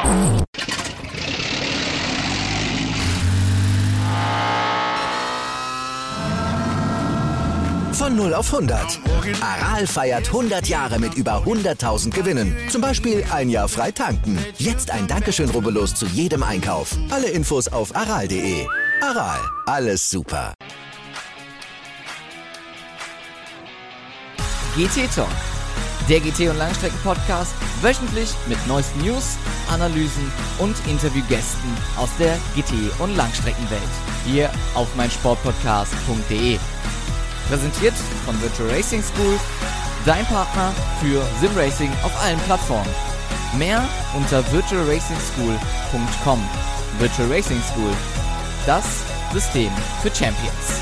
Von 0 auf 100. Aral feiert 100 Jahre mit über 100.000 Gewinnen. Zum Beispiel ein Jahr frei tanken. Jetzt ein Dankeschön, rubbellos zu jedem Einkauf. Alle Infos auf aral.de. Aral, alles super. GT Talk, der GT- und Langstrecken-Podcast, wöchentlich mit neuesten News, Analysen und Interviewgästen aus der GT- und Langstreckenwelt. Hier auf meinsportpodcast.de. Präsentiert von Virtual Racing School, dein Partner für Simracing auf allen Plattformen. Mehr unter virtualracingschool.com. Virtual Racing School, das System für Champions.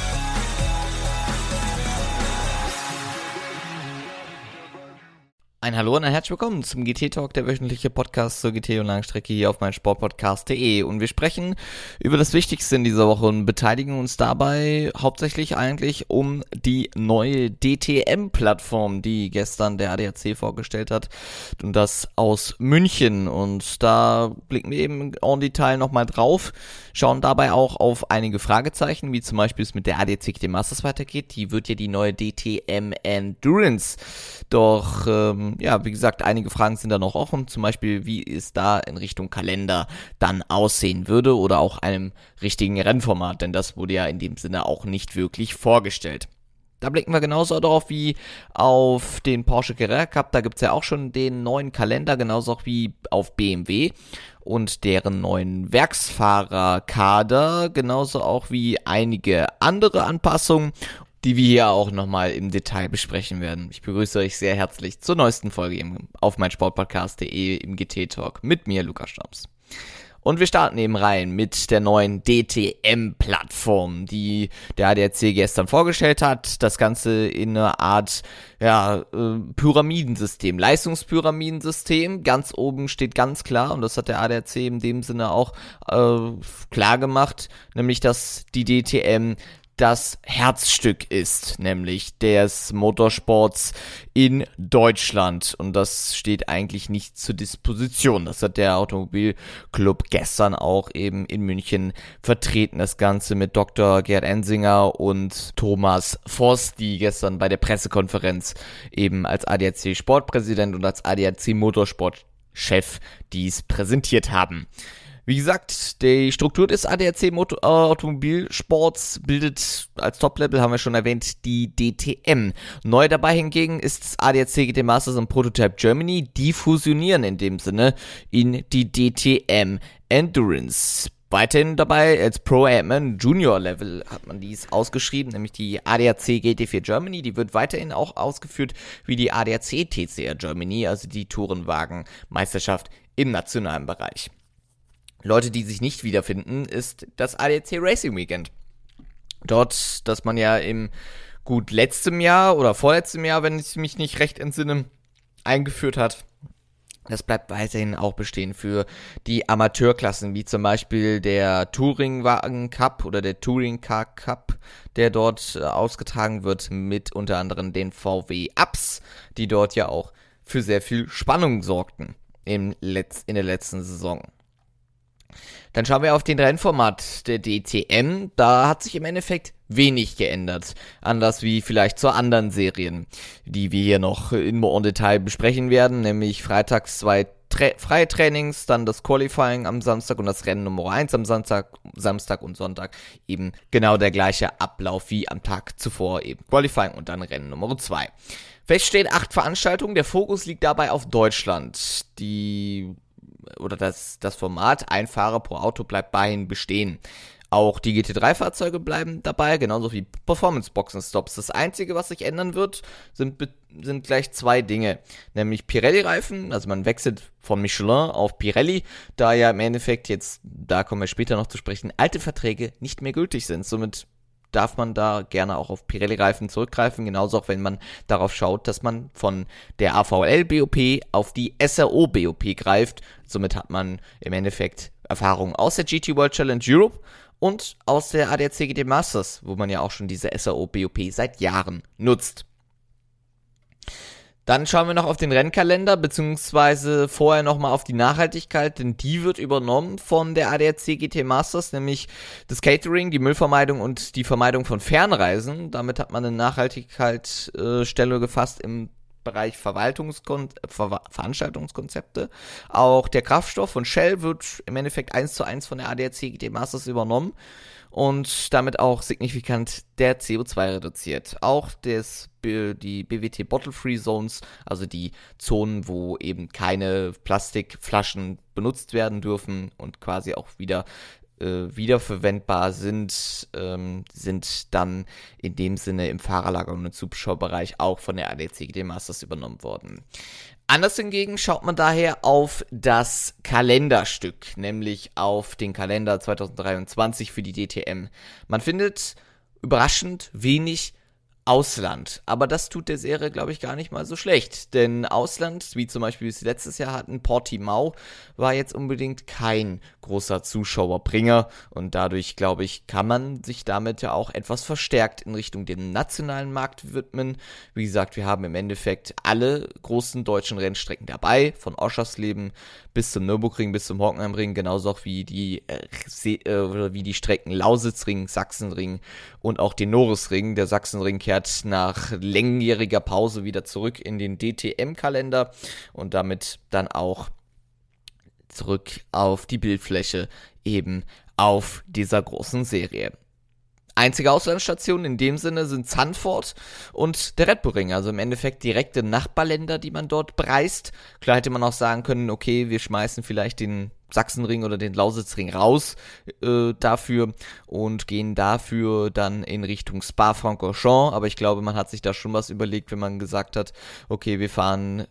Ein Hallo und ein herzlich willkommen zum GT-Talk, der wöchentliche Podcast zur GT- und Langstrecke hier auf meinsportpodcast.de. Und wir sprechen über das Wichtigste in dieser Woche und beteiligen uns dabei hauptsächlich eigentlich um die neue DTM-Plattform, die gestern der ADAC vorgestellt hat, und das aus München. Und da blicken wir eben en Detail nochmal drauf, schauen dabei auch auf einige Fragezeichen, wie zum Beispiel es mit der ADAC GT Masters weitergeht. Die wird ja die neue DTM Endurance. Doch, wie gesagt, einige Fragen sind da noch offen, zum Beispiel, wie es da in Richtung Kalender dann aussehen würde oder auch einem richtigen Rennformat, denn das wurde ja in dem Sinne auch nicht wirklich vorgestellt. Da blicken wir genauso darauf wie auf den Porsche Carrera Cup, da gibt es ja auch schon den neuen Kalender, genauso auch wie auf BMW und deren neuen Werksfahrerkader, genauso auch wie einige andere Anpassungen, die wir hier auch nochmal im Detail besprechen werden. Ich begrüße euch sehr herzlich zur neuesten Folge auf meinsportpodcast.de im GT-Talk mit mir, Lukas Stamps. Und wir starten eben rein mit der neuen DTM-Plattform, die der ADAC gestern vorgestellt hat. Das Ganze in einer Art Pyramidensystem, Leistungspyramidensystem. Ganz oben steht ganz klar, und das hat der ADAC in dem Sinne auch klar gemacht, nämlich dass die DTM das Herzstück ist, nämlich des Motorsports in Deutschland, und das steht eigentlich nicht zur Disposition. Das hat der Automobilclub gestern auch eben in München vertreten, das Ganze mit Dr. Gerd Ensinger und Thomas Voss, die gestern bei der Pressekonferenz eben als ADAC Sportpräsident und als ADAC Motorsportchef dies präsentiert haben. Wie gesagt, die Struktur des ADAC Automobilsports bildet als Top-Level, haben wir schon erwähnt, die DTM. Neu dabei hingegen ist das ADAC GT Masters und Prototype Germany. Die fusionieren in dem Sinne in die DTM Endurance. Weiterhin dabei als Pro-Am Junior Level hat man dies ausgeschrieben, nämlich die ADAC GT4 Germany. Die wird weiterhin auch ausgeführt wie die ADAC TCR Germany, also die Tourenwagen-Meisterschaft im nationalen Bereich. Leute, die sich nicht wiederfinden, ist das ADAC Racing Weekend. Dort, das man ja im letztem Jahr oder vorletztem Jahr, wenn ich mich nicht recht entsinne, eingeführt hat. Das bleibt weiterhin auch bestehen für die Amateurklassen, wie zum Beispiel der Touringwagen Cup oder der Touring Car Cup, der dort ausgetragen wird, mit unter anderem den VW Ups, die dort ja auch für sehr viel Spannung sorgten in der letzten Saison. Dann schauen wir auf den Rennformat der DTM. Da hat sich im Endeffekt wenig geändert. Anders wie vielleicht zu anderen Serien, die wir hier noch en Detail besprechen werden. Nämlich freitags 2 freie Trainings, dann das Qualifying am Samstag und das Rennen Nummer 1 am Samstag und Sonntag. Eben genau der gleiche Ablauf wie am Tag zuvor. Eben Qualifying und dann Rennen Nummer 2. Fest steht 8 Veranstaltungen. Der Fokus liegt dabei auf Deutschland. Das Format, ein Fahrer pro Auto, bleibt weiterhin bestehen. Auch die GT3-Fahrzeuge bleiben dabei, genauso wie Performance-Boxenstops. Das Einzige, was sich ändern wird, sind gleich 2 Dinge. Nämlich Pirelli-Reifen, also man wechselt von Michelin auf Pirelli, da ja im Endeffekt jetzt, da kommen wir später noch zu sprechen, alte Verträge nicht mehr gültig sind. Somit darf man da gerne auch auf Pirelli-Reifen zurückgreifen, genauso auch wenn man darauf schaut, dass man von der AVL-BOP auf die SRO-BOP greift. Somit hat man im Endeffekt Erfahrungen aus der GT World Challenge Europe und aus der ADAC GT Masters, wo man ja auch schon diese SRO-BOP seit Jahren nutzt. Dann schauen wir noch auf den Rennkalender, beziehungsweise vorher nochmal auf die Nachhaltigkeit, denn die wird übernommen von der ADAC GT Masters, nämlich das Catering, die Müllvermeidung und die Vermeidung von Fernreisen. Damit hat man eine Nachhaltigkeitsstelle gefasst im Bereich Veranstaltungskonzepte. Auch der Kraftstoff von Shell wird im Endeffekt 1:1 von der ADAC GT Masters übernommen und damit auch signifikant der CO2 reduziert. Auch die BWT Bottle-Free Zones, also die Zonen, wo eben keine Plastikflaschen benutzt werden dürfen und quasi auch wiederverwendbar sind, sind dann in dem Sinne im Fahrerlager und im Zuschauerbereich auch von der ADAC GT Masters übernommen worden. Anders hingegen schaut man daher auf das Kalenderstück, nämlich auf den Kalender 2023 für die DTM. Man findet überraschend wenig Ausland, aber das tut der Serie, glaube ich, gar nicht mal so schlecht, denn Ausland, wie zum Beispiel wir es letztes Jahr hatten, Portimao, war jetzt unbedingt kein großer Zuschauerbringer und dadurch, glaube ich, kann man sich damit ja auch etwas verstärkt in Richtung den nationalen Markt widmen. Wie gesagt, wir haben im Endeffekt alle großen deutschen Rennstrecken dabei, von Oschersleben bis zum Nürburgring, bis zum Hockenheimring, genauso auch wie die Strecken Lausitzring, Sachsenring und auch den Norisring. Der Sachsenring kehrt nach längerjähriger Pause wieder zurück in den DTM-Kalender und damit dann auch zurück auf die Bildfläche eben auf dieser großen Serie. Einzige Auslandsstation in dem Sinne sind Zandvoort und der Red Bull Ring, also im Endeffekt direkte Nachbarländer, die man dort bereist. Klar hätte man auch sagen können, okay, wir schmeißen vielleicht den Sachsenring oder den Lausitzring raus dafür und gehen dafür dann in Richtung Spa-Francorchamps, aber ich glaube, man hat sich da schon was überlegt, wenn man gesagt hat, okay, wir fahren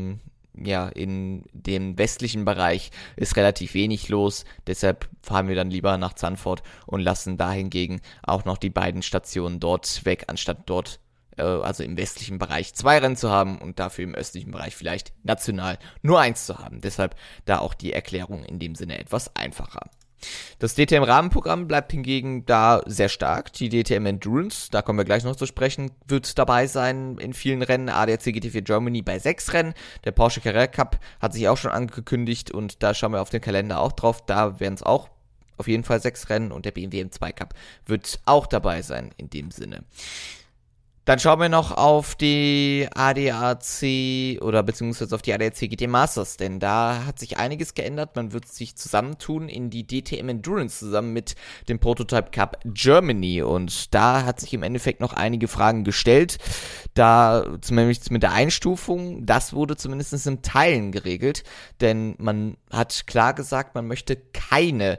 in dem westlichen Bereich ist relativ wenig los, deshalb fahren wir dann lieber nach Zandvoort und lassen dahingegen auch noch die beiden Stationen dort weg, anstatt dort, also im westlichen Bereich 2 Rennen zu haben und dafür im östlichen Bereich vielleicht national nur 1 zu haben. Deshalb da auch die Erklärung in dem Sinne etwas einfacher. Das DTM-Rahmenprogramm bleibt hingegen da sehr stark. Die DTM Endurance, da kommen wir gleich noch zu sprechen, wird dabei sein in vielen Rennen. ADAC GT4 Germany bei 6 Rennen. Der Porsche Carrera Cup hat sich auch schon angekündigt und da schauen wir auf den Kalender auch drauf. Da werden es auch auf jeden Fall 6 Rennen und der BMW M2 Cup wird auch dabei sein in dem Sinne. Dann schauen wir noch auf die ADAC oder beziehungsweise auf die ADAC GT Masters, denn da hat sich einiges geändert. Man wird sich zusammentun in die DTM Endurance zusammen mit dem Prototype Cup Germany und da hat sich im Endeffekt noch einige Fragen gestellt. Da zumindest mit der Einstufung, das wurde zumindest in Teilen geregelt, denn man hat klar gesagt, man möchte keine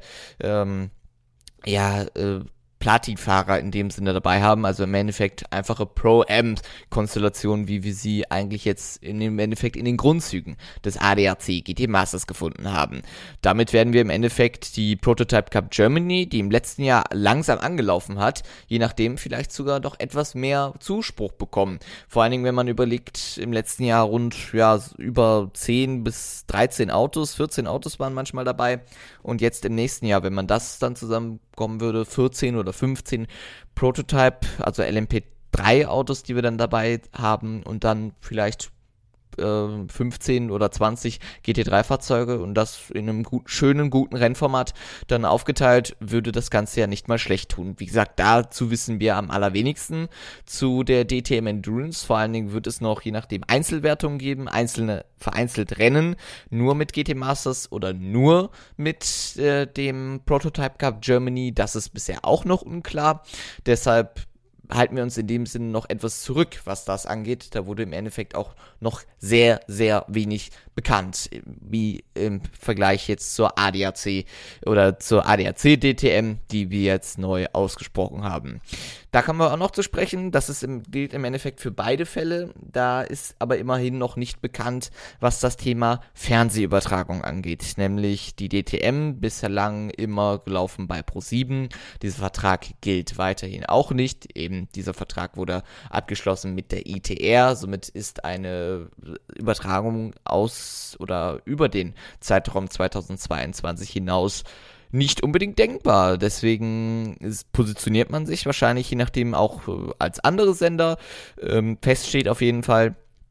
Platin-Fahrer in dem Sinne dabei haben, also im Endeffekt einfache Pro-Am-Konstellationen, wie wir sie eigentlich jetzt im Endeffekt in den Grundzügen des ADAC GT Masters gefunden haben. Damit werden wir im Endeffekt die Prototype Cup Germany, die im letzten Jahr langsam angelaufen hat, je nachdem vielleicht sogar doch etwas mehr Zuspruch bekommen. Vor allen Dingen, wenn man überlegt, im letzten Jahr rund über 10 bis 13 Autos, 14 Autos waren manchmal dabei und jetzt im nächsten Jahr, wenn man das dann zusammenkommen würde, 14 oder 15 Prototype, also LMP3 Autos, die wir dann dabei haben und dann vielleicht 15 oder 20 GT3-Fahrzeuge und das in einem guten Rennformat dann aufgeteilt, würde das Ganze ja nicht mal schlecht tun. Wie gesagt, dazu wissen wir am allerwenigsten zu der DTM Endurance. Vor allen Dingen wird es noch je nachdem Einzelwertungen geben, vereinzelt Rennen, nur mit GT Masters oder nur mit dem Prototype Cup Germany. Das ist bisher auch noch unklar. Deshalb halten wir uns in dem Sinne noch etwas zurück, was das angeht. Da wurde im Endeffekt auch noch sehr, sehr wenig bekannt, wie im Vergleich jetzt zur ADAC oder zur ADAC DTM, die wir jetzt neu ausgesprochen haben. Da kommen wir auch noch zu sprechen, das gilt im Endeffekt für beide Fälle. Da ist aber immerhin noch nicht bekannt, was das Thema Fernsehübertragung angeht, nämlich die DTM bislang immer gelaufen bei Pro7. Dieser Vertrag gilt weiterhin auch nicht. Eben dieser Vertrag wurde abgeschlossen mit der ITR, somit ist eine Übertragung aus oder über den Zeitraum 2022 hinaus nicht unbedingt denkbar. Deswegen positioniert man sich wahrscheinlich je nachdem auch als andere Sender. Fest steht auf jeden Fall,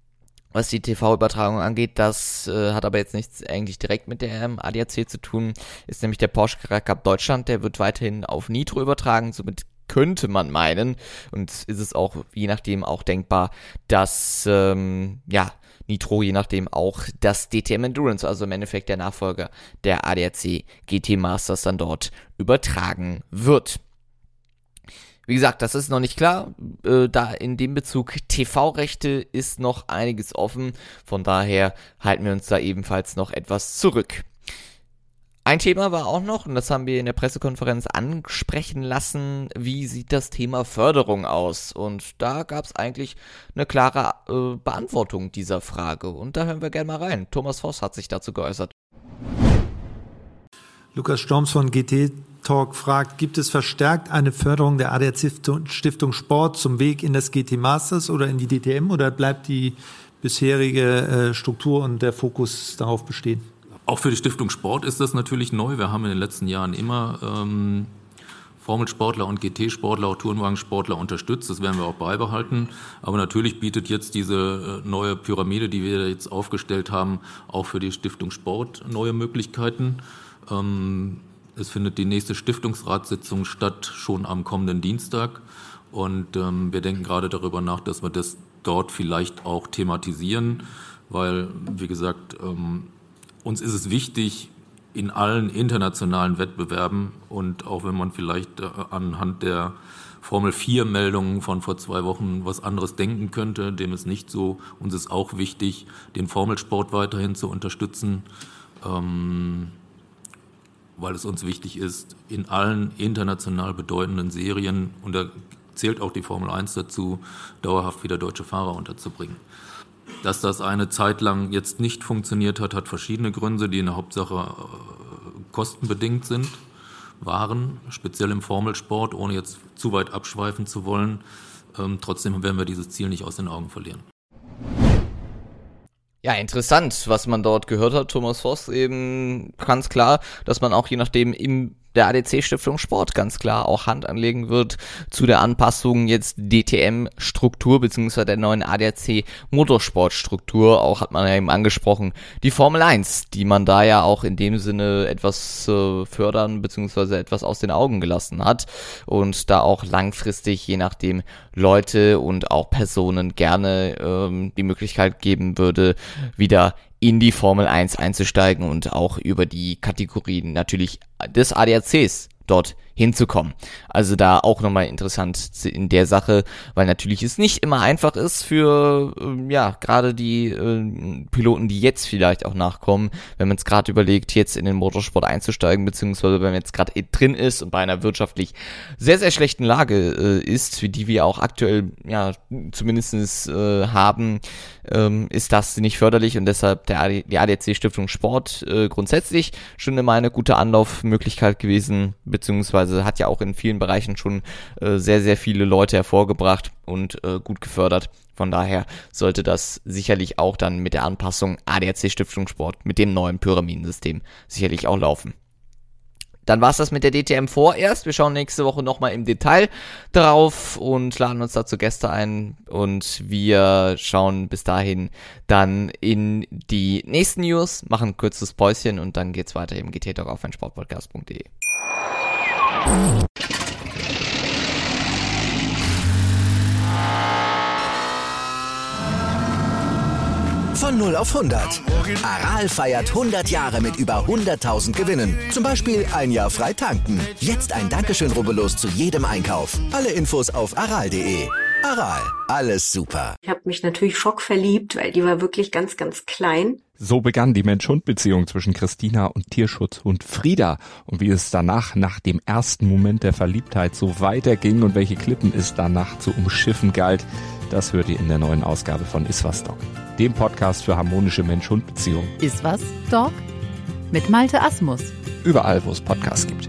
was die TV-Übertragung angeht. Das hat aber jetzt nichts eigentlich direkt mit der ADAC zu tun, ist nämlich der Porsche Carrera Cup Deutschland, der wird weiterhin auf Nitro übertragen, somit könnte man meinen, und ist es auch je nachdem auch denkbar, dass Nitro je nachdem auch das DTM Endurance, also im Endeffekt der Nachfolger der ADAC GT Masters, dann dort übertragen wird. Wie gesagt, das ist noch nicht klar, da in dem Bezug TV-Rechte ist noch einiges offen, von daher halten wir uns da ebenfalls noch etwas zurück. Ein Thema war auch noch, und das haben wir in der Pressekonferenz ansprechen lassen, wie sieht das Thema Förderung aus? Und da gab es eigentlich eine klare Beantwortung dieser Frage, und da hören wir gerne mal rein. Thomas Voss hat sich dazu geäußert. Lukas Storms von GT Talk fragt, gibt es verstärkt eine Förderung der ADAC Stiftung Sport zum Weg in das GT Masters oder in die DTM, oder bleibt die bisherige Struktur und der Fokus darauf bestehen? Auch für die Stiftung Sport ist das natürlich neu. Wir haben in den letzten Jahren immer Formelsportler und GT-Sportler, auch Tourenwagensportler unterstützt. Das werden wir auch beibehalten. Aber natürlich bietet jetzt diese neue Pyramide, die wir jetzt aufgestellt haben, auch für die Stiftung Sport neue Möglichkeiten. Es findet die nächste Stiftungsratssitzung statt, schon am kommenden Dienstag. Und wir denken gerade darüber nach, dass wir das dort vielleicht auch thematisieren, weil, wie gesagt, uns ist es wichtig, in allen internationalen Wettbewerben, und auch wenn man vielleicht anhand der Formel-4-Meldungen von vor 2 Wochen was anderes denken könnte, dem ist nicht so. Uns ist auch wichtig, den Formelsport weiterhin zu unterstützen, weil es uns wichtig ist, in allen international bedeutenden Serien, und da zählt auch die Formel 1 dazu, dauerhaft wieder deutsche Fahrer unterzubringen. Dass das eine Zeit lang jetzt nicht funktioniert hat, hat verschiedene Gründe, die in der Hauptsache kostenbedingt waren, speziell im Formelsport, ohne jetzt zu weit abschweifen zu wollen. Trotzdem werden wir dieses Ziel nicht aus den Augen verlieren. Ja, interessant, was man dort gehört hat. Thomas Voss eben ganz klar, dass man auch je nachdem in der ADAC Stiftung Sport ganz klar auch Hand anlegen wird zu der Anpassung jetzt DTM-Struktur beziehungsweise der neuen ADAC Motorsport-Struktur. Auch hat man ja eben angesprochen, die Formel 1, die man da ja auch in dem Sinne etwas fördern beziehungsweise etwas aus den Augen gelassen hat und da auch langfristig je nachdem Leute und auch Personen gerne die Möglichkeit geben würde, wieder in die Formel 1 einzusteigen und auch über die Kategorien natürlich des ADACs dort hinzukommen. Also da auch nochmal interessant in der Sache, weil natürlich es nicht immer einfach ist für gerade die Piloten, die jetzt vielleicht auch nachkommen, wenn man es gerade überlegt, jetzt in den Motorsport einzusteigen, beziehungsweise wenn man jetzt gerade drin ist und bei einer wirtschaftlich sehr, sehr schlechten Lage ist, für die wir auch aktuell zumindest haben, ist das nicht förderlich, und deshalb die ADAC Stiftung Sport grundsätzlich schon immer eine gute Anlaufmöglichkeit gewesen, beziehungsweise hat ja auch in vielen Bereichen schon sehr, sehr viele Leute hervorgebracht und gut gefördert. Von daher sollte das sicherlich auch dann mit der Anpassung ADAC Stiftung Sport mit dem neuen Pyramidensystem sicherlich auch laufen. Dann war es das mit der DTM vorerst. Wir schauen nächste Woche nochmal im Detail drauf und laden uns dazu Gäste ein. Und wir schauen bis dahin dann in die nächsten News, machen ein kurzes Päuschen und dann geht's weiter im GT Talk auf meinsportpodcast.de. Von 0 auf 100. Aral feiert 100 Jahre mit über 100.000 Gewinnen. Zum Beispiel ein Jahr frei tanken. Jetzt ein Dankeschön, rubbellos zu jedem Einkauf. Alle Infos auf aral.de. Aral, alles super. Ich habe mich natürlich schockverliebt, weil die war wirklich ganz, ganz klein. So begann die Mensch-Hund-Beziehung zwischen Christina und Tierschutzhund Frieda. Und wie es danach, nach dem ersten Moment der Verliebtheit, so weiterging und welche Klippen es danach zu umschiffen galt, das hört ihr in der neuen Ausgabe von Iswas Dog, dem Podcast für harmonische Mensch-Hund-Beziehungen. Iswas Dog mit Malte Asmus. Überall, wo es Podcasts gibt.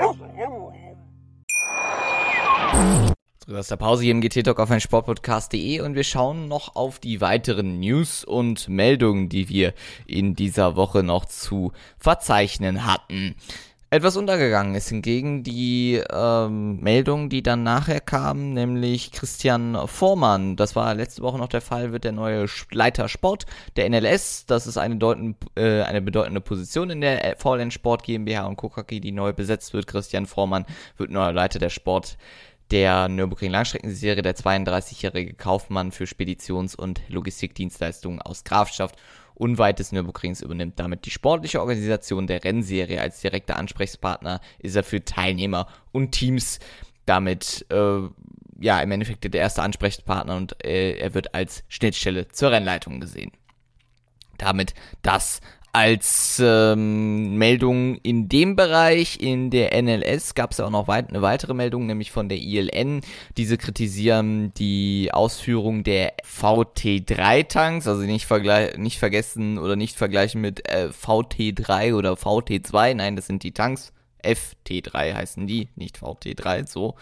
Aus der Pause hier im GT Talk auf meinsportpodcast.de und wir schauen noch auf die weiteren News und Meldungen, die wir in dieser Woche noch zu verzeichnen hatten. Etwas untergegangen ist hingegen die Meldung, die dann nachher kam, nämlich Christian Voormann. Das war letzte Woche noch der Fall, wird der neue Leiter Sport der NLS. Das ist eine bedeutende Position in der VLN Sport GmbH und Co. KG, die neu besetzt wird. Christian Voormann wird neuer Leiter der Sport der Nürburgring-Langstreckenserie, der 32-jährige Kaufmann für Speditions- und Logistikdienstleistungen aus Grafschaft unweit des Nürburgrings übernimmt damit die sportliche Organisation der Rennserie. Als direkter Ansprechpartner ist er für Teilnehmer und Teams damit im Endeffekt der erste Ansprechpartner und er wird als Schnittstelle zur Rennleitung gesehen. Damit das als Meldung in dem Bereich. In der NLS gab es ja auch noch eine weitere Meldung, nämlich von der ILN. Diese kritisieren die Ausführung der VT3-Tanks, also nicht vergessen oder nicht vergleichen mit VT3 oder VT2. Nein, das sind die Tanks. FT3 heißen die, nicht VT3, so.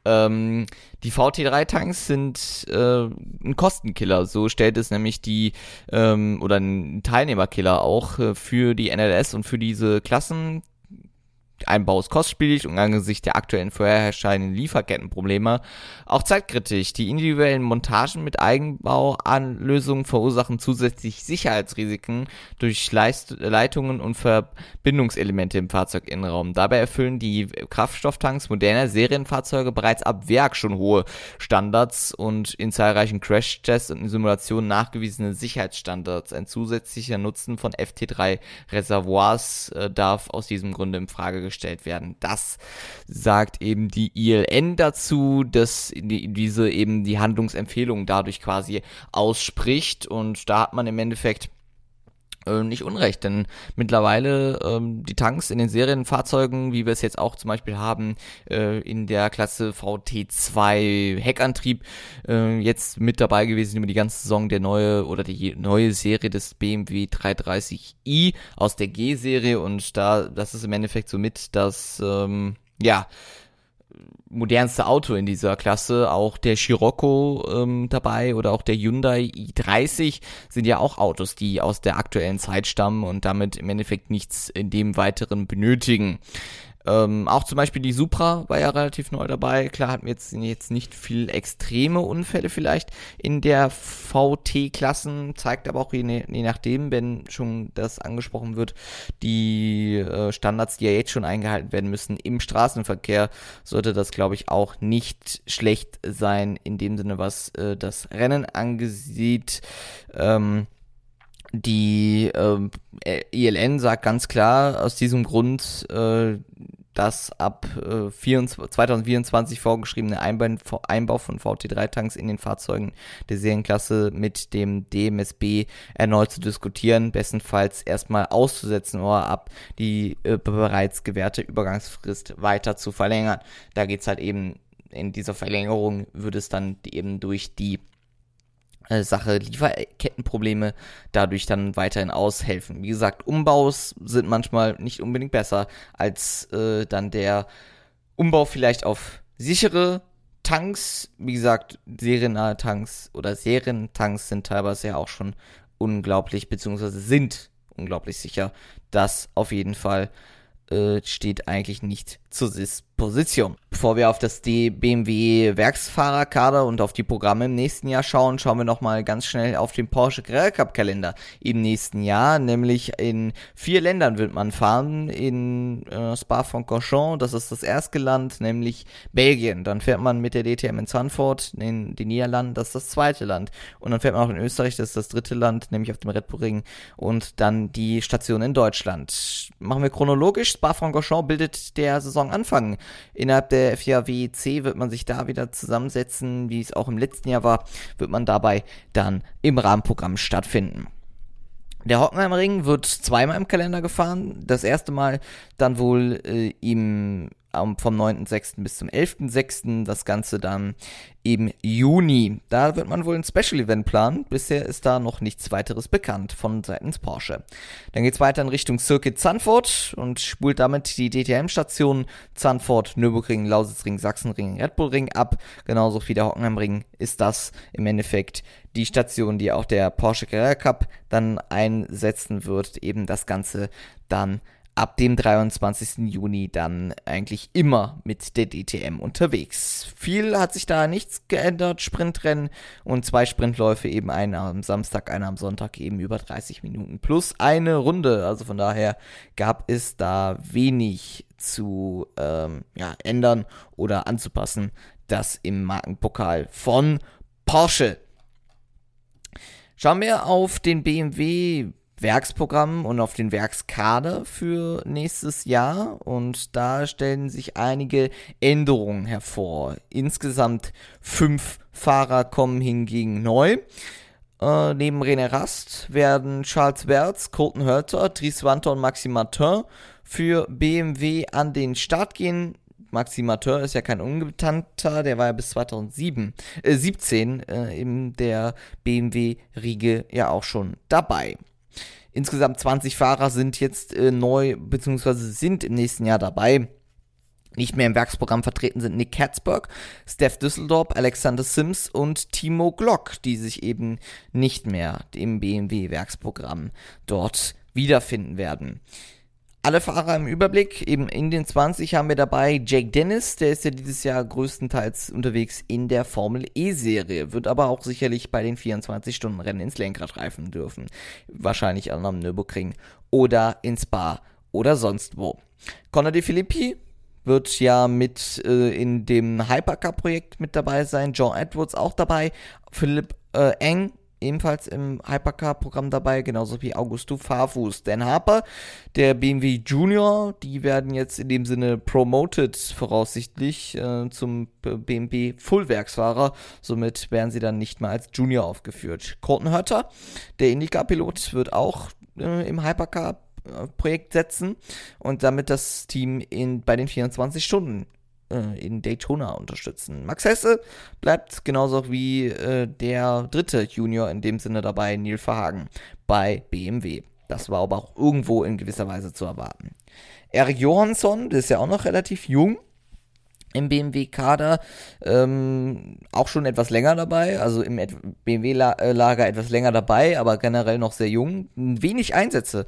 Die VT3-Tanks sind ein Kostenkiller, so stellt es nämlich oder ein Teilnehmerkiller auch für die NLS und für diese Klassen. Einbau ist kostspielig und angesichts der aktuellen vorherrschenden Lieferkettenprobleme auch zeitkritisch. Die individuellen Montagen mit Eigenbauanlösungen verursachen zusätzlich Sicherheitsrisiken durch Leitungen und Verbindungselemente im Fahrzeuginnenraum. Dabei erfüllen die Kraftstofftanks moderner Serienfahrzeuge bereits ab Werk schon hohe Standards und in zahlreichen Crashtests und in Simulationen nachgewiesene Sicherheitsstandards. Ein zusätzlicher Nutzen von FT3-Reservoirs darf aus diesem Grunde in Frage gestellt werden. Das sagt eben die ILN dazu, dass diese eben die Handlungsempfehlung dadurch quasi ausspricht und da hat man im Endeffekt nicht unrecht, denn mittlerweile die Tanks in den Serienfahrzeugen, wie wir es jetzt auch zum Beispiel haben, in der Klasse VT2 Heckantrieb, jetzt mit dabei gewesen über die ganze Saison die neue Serie des BMW 330i aus der G-Serie und das ist im Endeffekt somit das, modernste Auto in dieser Klasse, auch der Scirocco dabei oder auch der Hyundai i30 sind ja auch Autos, die aus der aktuellen Zeit stammen und damit im Endeffekt nichts in dem Weiteren benötigen. Auch zum Beispiel die Supra war ja relativ neu dabei. Klar hatten wir jetzt nicht viel extreme Unfälle vielleicht in der VT-Klassen, zeigt aber auch je nachdem, wenn schon das angesprochen wird, die Standards, die ja jetzt schon eingehalten werden müssen im Straßenverkehr, sollte das, glaube ich, auch nicht schlecht sein in dem Sinne, was das Rennen angesieht. Die ILN sagt ganz klar aus diesem Grund, dass ab 2024 vorgeschriebene Einbau von VT3-Tanks in den Fahrzeugen der Serienklasse mit dem DMSB erneut zu diskutieren, bestenfalls erstmal auszusetzen oder ab die bereits gewährte Übergangsfrist weiter zu verlängern. Da geht's halt eben, in dieser Verlängerung würde es dann eben durch die Sache Lieferkettenprobleme dadurch dann weiterhin aushelfen. Wie gesagt, Umbaus sind manchmal nicht unbedingt besser als dann der Umbau vielleicht auf sichere Tanks. Wie gesagt, seriennahe Tanks oder Serientanks sind teilweise ja auch schon unglaublich, beziehungsweise sind unglaublich sicher. Das auf jeden Fall steht eigentlich nicht zur Disposition. Bevor wir auf das BMW Werksfahrerkader und auf die Programme im nächsten Jahr schauen, schauen wir nochmal ganz schnell auf den Porsche Carrera Cup Kalender im nächsten Jahr, nämlich in 4 Ländern wird man fahren, in Spa-Francorchamps, das ist das erste Land, nämlich Belgien, dann fährt man mit der DTM in Zandvoort in den Niederlanden, das ist das zweite Land und dann fährt man auch in Österreich, das ist das dritte Land, nämlich auf dem Red Bull Ring und dann die Station in Deutschland. Machen wir chronologisch, Spa-Francorchamps bildet der Saisonanfang. Innerhalb der FIA WEC wird man sich da wieder zusammensetzen, wie es auch im letzten Jahr war, wird man dabei dann im Rahmenprogramm stattfinden. Der Hockenheimring wird zweimal im Kalender gefahren. Das erste Mal dann wohl vom 9.6. bis zum 11.6. Das Ganze dann im Juni. Da wird man wohl ein Special-Event planen. Bisher ist da noch nichts weiteres bekannt von seitens Porsche. Dann geht's weiter in Richtung Circuit Zandvoort und spult damit die DTM-Stationen Zandvoort, Nürburgring, Lausitzring, Sachsenring, Red Bull Ring ab. Genauso wie der Hockenheimring ist das im Endeffekt die Station, die auch der Porsche Carrera Cup dann einsetzen wird. Eben das Ganze dann ab dem 23. Juni dann eigentlich immer mit der DTM unterwegs. Viel hat sich da nichts geändert, Sprintrennen und 2 Sprintläufe, eben einer am Samstag, einer am Sonntag, eben über 30 Minuten plus eine Runde. Also von daher gab es da wenig zu ändern oder anzupassen, das im Markenpokal von Porsche. Schauen wir auf den BMW Werksprogramm und auf den Werkskader für nächstes Jahr, und da stellen sich einige Änderungen hervor. Insgesamt 5 Fahrer kommen hingegen neu. Neben René Rast werden Charles Werts, Colton Herta, Dries Vanthoor und Maxime Martin für BMW an den Start gehen. Maxime Martin ist ja kein Unbekannter, der war ja bis 2017 in der BMW-Riege ja auch schon dabei. Insgesamt 20 Fahrer sind jetzt neu, beziehungsweise sind im nächsten Jahr dabei. Nicht mehr im Werksprogramm vertreten sind Nick Katzberg, Steph Düsseldorp, Alexander Sims und Timo Glock, die sich eben nicht mehr im BMW-Werksprogramm dort wiederfinden werden. Alle Fahrer im Überblick, eben in den 20 haben wir dabei Jake Dennis, der ist ja dieses Jahr größtenteils unterwegs in der Formel E-Serie, wird aber auch sicherlich bei den 24-Stunden-Rennen ins Lenkrad reifen dürfen. Wahrscheinlich am Nürburgring oder in Spa oder sonst wo. Connor De Phillippi wird ja mit in dem Hypercar-Projekt mit dabei sein, John Edwards auch dabei, Philipp Eng ebenfalls im Hypercar-Programm dabei, genauso wie Augusto Farfus. Dan Harper, der BMW Junior, die werden jetzt in dem Sinne promoted voraussichtlich zum BMW Fullwerksfahrer, somit werden sie dann nicht mehr als Junior aufgeführt. Colton Herta, der IndyCar-Pilot, wird auch im Hypercar-Projekt setzen und damit das Team bei den 24 Stunden in Daytona unterstützen. Max Hesse bleibt genauso wie der dritte Junior in dem Sinne dabei, Neil Verhagen, bei BMW. Das war aber auch irgendwo in gewisser Weise zu erwarten. Erik Johansson, der ist ja auch noch relativ jung im BMW-Kader, auch schon etwas länger dabei, also im BMW-Lager etwas länger dabei, aber generell noch sehr jung, wenig Einsätze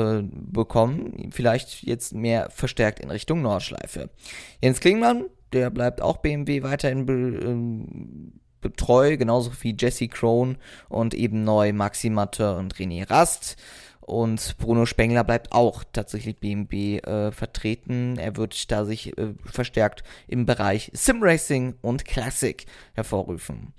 bekommen, vielleicht jetzt mehr verstärkt in Richtung Nordschleife. Jens Klingmann, der bleibt auch BMW weiterhin treu, genauso wie Jesse Krohn und eben neu Maxime Martin und René Rast. Und Bruno Spengler bleibt auch tatsächlich BMW vertreten. Er wird da sich verstärkt im Bereich Simracing und Classic hervorrufen.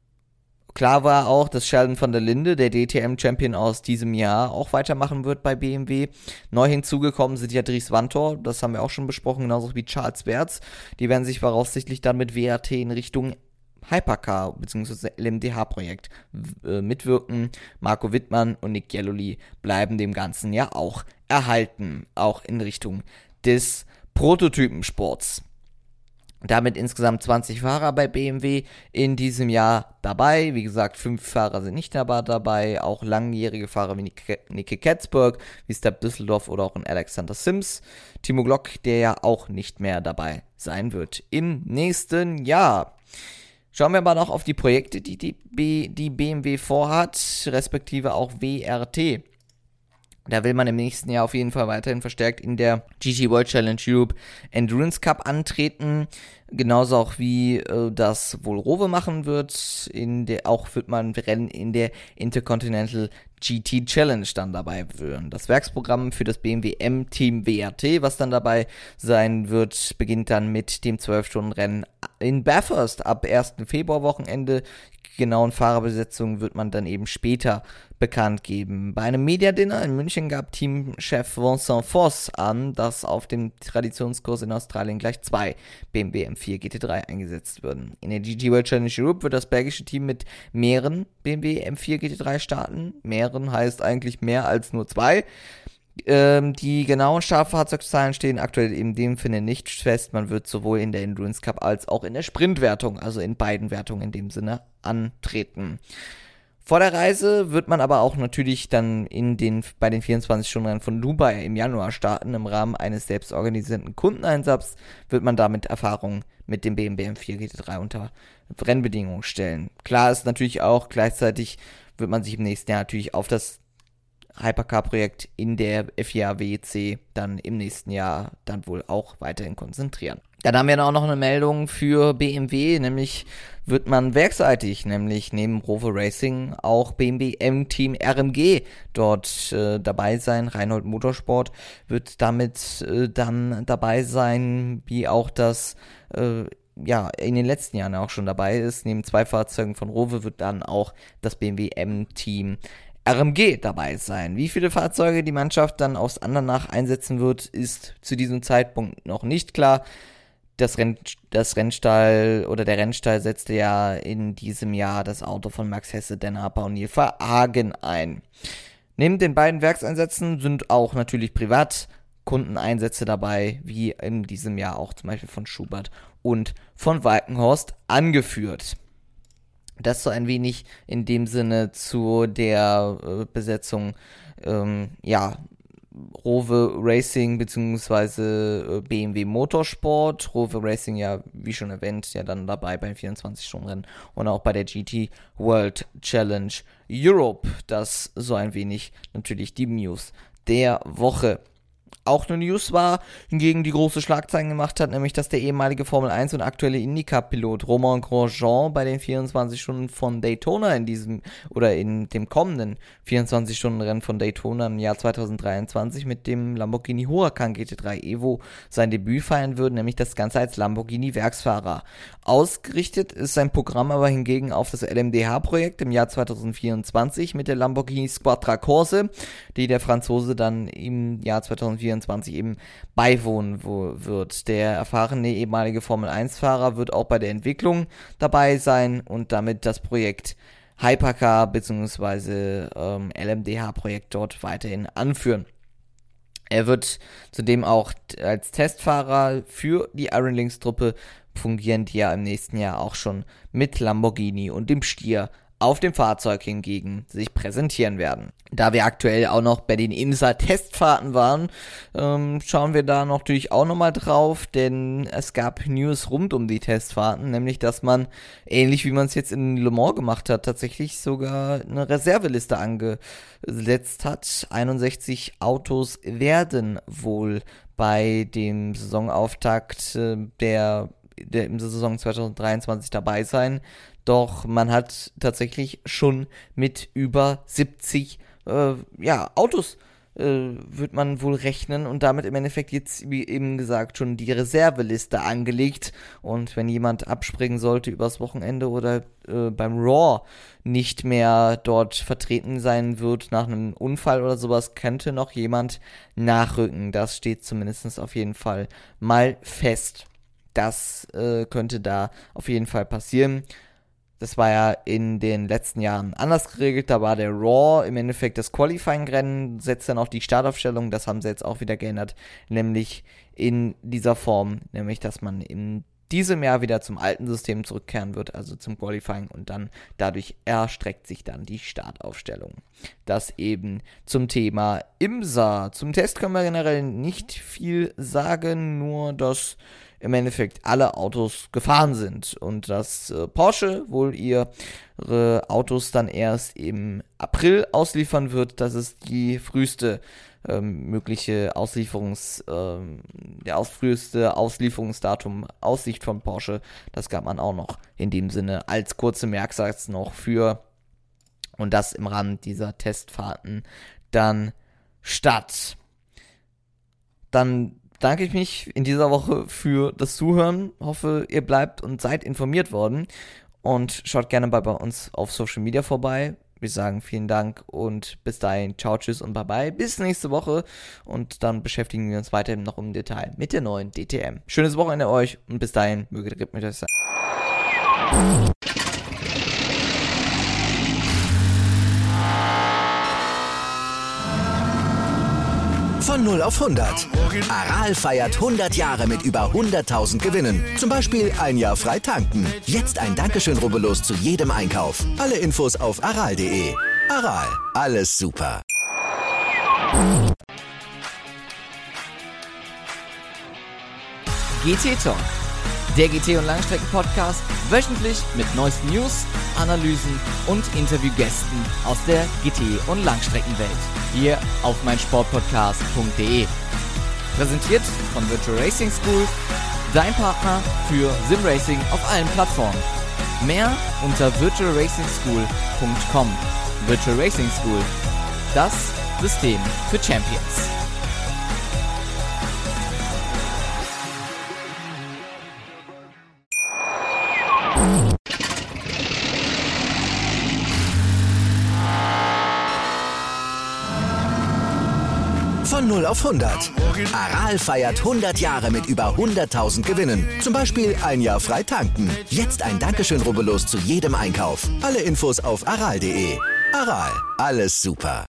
Klar war auch, dass Sheldon van der Linde, der DTM-Champion aus diesem Jahr, auch weitermachen wird bei BMW. Neu hinzugekommen sind ja Dries Vanthoor, das haben wir auch schon besprochen, genauso wie Charles Werts. Die werden sich voraussichtlich dann mit WRT in Richtung Hypercar bzw. LMDH-Projekt mitwirken. Marco Wittmann und Nick Jelloli bleiben dem Ganzen ja auch erhalten, auch in Richtung des Prototypensports. Damit insgesamt 20 Fahrer bei BMW in diesem Jahr dabei. Wie gesagt, 5 Fahrer sind nicht dabei. Auch langjährige Fahrer wie Nicky Katzberg, wie Steph Düsseldorf oder auch ein Alexander Sims. Timo Glock, der ja auch nicht mehr dabei sein wird im nächsten Jahr. Schauen wir aber noch auf die Projekte, die BMW vorhat, respektive auch WRT. Da will man im nächsten Jahr auf jeden Fall weiterhin verstärkt in der GT World Challenge Europe Endurance Cup antreten. Genauso auch wie das wohl Rowe machen wird. Auch wird man Rennen in der Intercontinental GT Challenge dann dabei führen. Das Werksprogramm für das BMW M-Team WRT, was dann dabei sein wird, beginnt dann mit dem 12-Stunden-Rennen in Bathurst ab 1. Februarwochenende. Genauen Fahrerbesetzung wird man dann eben später bekannt geben. Bei einem Media-Dinner in München gab Teamchef Vincent Voss an, dass auf dem Traditionskurs in Australien gleich 2 BMW M4 GT3 eingesetzt würden. In der GT World Challenge Europe wird das belgische Team mit mehreren BMW M4 GT3 starten. Mehreren heißt eigentlich mehr als nur 2. Die genauen Startfahrzeugszahlen stehen aktuell in dem Sinne nicht fest. Man wird sowohl in der Endurance Cup als auch in der Sprintwertung, also in beiden Wertungen in dem Sinne, antreten. Vor der Reise wird man aber auch natürlich dann bei den 24-Stunden-Rennen von Dubai im Januar starten. Im Rahmen eines selbstorganisierten Kundeneinsatzes wird man damit Erfahrungen mit dem BMW M4 GT3 unter Rennbedingungen stellen. Klar ist natürlich auch, gleichzeitig wird man sich im nächsten Jahr natürlich auf das Hypercar-Projekt in der FIA WEC dann im nächsten Jahr dann wohl auch weiterhin konzentrieren. Dann haben wir auch noch eine Meldung für BMW, nämlich wird man werkseitig, nämlich neben Rover Racing auch BMW M-Team RMG dort dabei sein. Reinhold Motorsport wird damit dann dabei sein, wie auch das in den letzten Jahren auch schon dabei ist. Neben 2 Fahrzeugen von Rover wird dann auch das BMW M-Team RMG dabei sein. Wie viele Fahrzeuge die Mannschaft dann aus Andernach einsetzen wird, ist zu diesem Zeitpunkt noch nicht klar. Der Rennstall setzte ja in diesem Jahr das Auto von Max Hesse, Dan Harper und Neil Verhagen ein. Neben den beiden Werkseinsätzen sind auch natürlich Privatkundeneinsätze dabei, wie in diesem Jahr auch zum Beispiel von Schubert und von Walkenhorst angeführt. Das so ein wenig in dem Sinne zu der Besetzung, Rover Racing bzw. BMW Motorsport. Rover Racing ja, wie schon erwähnt, ja dann dabei beim 24-Stunden-Rennen und auch bei der GT World Challenge Europe. Das so ein wenig natürlich die News der Woche. Auch eine News war, hingegen die große Schlagzeilen gemacht hat, nämlich dass der ehemalige Formel 1 und aktuelle IndyCar-Pilot Romain Grosjean bei den 24 Stunden von Daytona in dem kommenden 24-Stunden-Rennen von Daytona im Jahr 2023 mit dem Lamborghini Huracan GT3 Evo sein Debüt feiern würde, nämlich das Ganze als Lamborghini-Werksfahrer. Ausgerichtet ist sein Programm aber hingegen auf das LMDH-Projekt im Jahr 2024 mit der Lamborghini Squadra Corse, die der Franzose dann im Jahr 2024 eben beiwohnen wird. Der erfahrene ehemalige Formel-1-Fahrer wird auch bei der Entwicklung dabei sein und damit das Projekt Hypercar bzw. LMDH-Projekt dort weiterhin anführen. Er wird zudem auch als Testfahrer für die Iron Lynx-Truppe fungieren, die ja im nächsten Jahr auch schon mit Lamborghini und dem Stier auf dem Fahrzeug hingegen sich präsentieren werden. Da wir aktuell auch noch bei den IMSA-Testfahrten waren, schauen wir da natürlich auch nochmal drauf, denn es gab News rund um die Testfahrten, nämlich dass man, ähnlich wie man es jetzt in Le Mans gemacht hat, tatsächlich sogar eine Reserveliste angesetzt hat. 61 Autos werden wohl bei dem Saisonauftakt der im Saison 2023 dabei sein. Doch man hat tatsächlich schon mit über 70 Autos wird man wohl rechnen und damit im Endeffekt jetzt, wie eben gesagt, schon die Reserveliste angelegt. Und wenn jemand abspringen sollte übers Wochenende oder beim Raw nicht mehr dort vertreten sein wird nach einem Unfall oder sowas, könnte noch jemand nachrücken. Das steht zumindest auf jeden Fall mal fest. Das könnte da auf jeden Fall passieren. Das war ja in den letzten Jahren anders geregelt. Da war der Raw im Endeffekt das Qualifying-Rennen, setzt dann auch die Startaufstellung. Das haben sie jetzt auch wieder geändert, nämlich in dieser Form, nämlich dass man in diesem Jahr wieder zum alten System zurückkehren wird, also zum Qualifying, und dann dadurch erstreckt sich dann die Startaufstellung. Das eben zum Thema IMSA. Zum Test können wir generell nicht viel sagen, nur dass im Endeffekt alle Autos gefahren sind und dass Porsche wohl ihre Autos dann erst im April ausliefern wird. Das ist die früheste mögliche früheste Auslieferungsdatum aus Sicht von Porsche. Das gab man auch noch in dem Sinne als kurze Merksatz noch für, und das im Rahmen dieser Testfahrten dann statt. Dann danke ich mich in dieser Woche für das Zuhören. Hoffe, ihr bleibt und seid informiert worden. Und schaut gerne bei uns auf Social Media vorbei. Wir sagen vielen Dank und bis dahin. Ciao, tschüss und bye bye. Bis nächste Woche. Und dann beschäftigen wir uns weiterhin noch im Detail mit der neuen DTM. Schönes Wochenende euch und bis dahin. Möge der Grip mit euch sein. Von 0 auf 100. Aral feiert 100 Jahre mit über 100.000 Gewinnen. Zum Beispiel ein Jahr frei tanken. Jetzt ein Dankeschön, rubbellos zu jedem Einkauf. Alle Infos auf aral.de. Aral, alles super. GT Talk, Der GT und Langstrecken-Podcast, wöchentlich mit neuesten News, Analysen und Interviewgästen aus der GT- und Langstreckenwelt. Hier auf meinsportpodcast.de. Präsentiert von Virtual Racing School, dein Partner für Simracing auf allen Plattformen. Mehr unter virtualracingschool.com. Virtual Racing School, das System für Champions. Von 0 auf 100. Aral feiert 100 Jahre mit über 100.000 Gewinnen. Zum Beispiel ein Jahr frei tanken. Jetzt ein Dankeschön, rubbellos zu jedem Einkauf. Alle Infos auf aral.de. Aral, alles super.